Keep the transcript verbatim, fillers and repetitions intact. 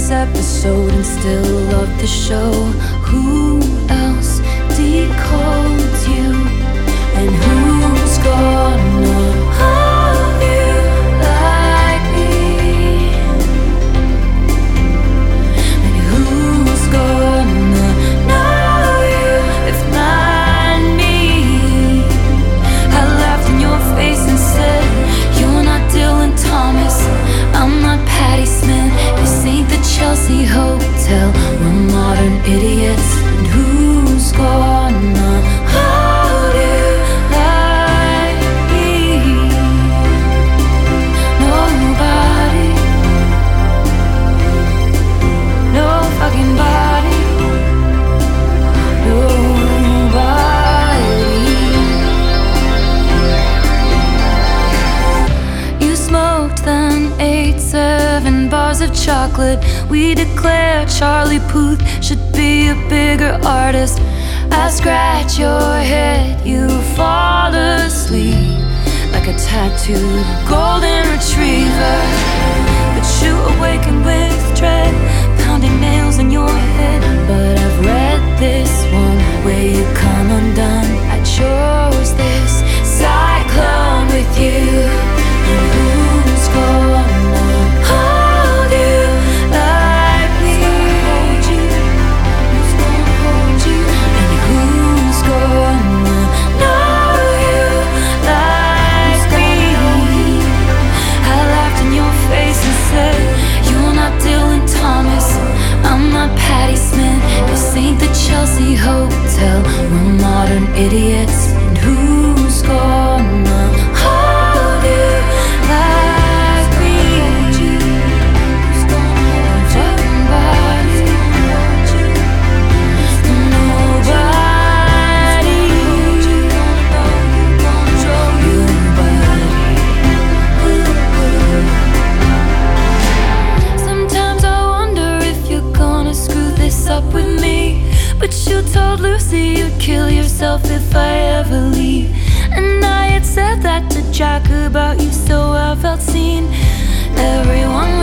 this episode and still love the show. Who else decodes you? And who's gonna love you like me? And who's gonna know you if not me? I laughed in your face and said, you're not Dylan Thomas, I'm not Patti Smith. This ain't the Chelsea Hotel, we're modern idiots. And who's gonna hold you like me? Nobody. No fucking body. Nobody. You smoked then ate seven bars of chocolate. We declare Charlie Puth should be a bigger artist. I scratch your head, you fall asleep like a tattooed golden retriever. But you awaken with dread, pounding nails in your head. But I've read this one where you come undone. I chose this cyclone with you. And who's gonna hold you like me? Who's gonna hold you? And who's gonna know you like me? I laughed in your face and said, you're not Dylan Thomas, I'm not Patti Smith. This ain't the Chelsea Hotel, we're modern idiots. And who's gonna hold you like me? Who's gonna hold your body? Nobody. Sometimes I wonder if you're gonna screw this up with me. But you told Lucy you'd kill yourself if I ever leave. And I had said that to Jack about you, so I felt seen. Everyone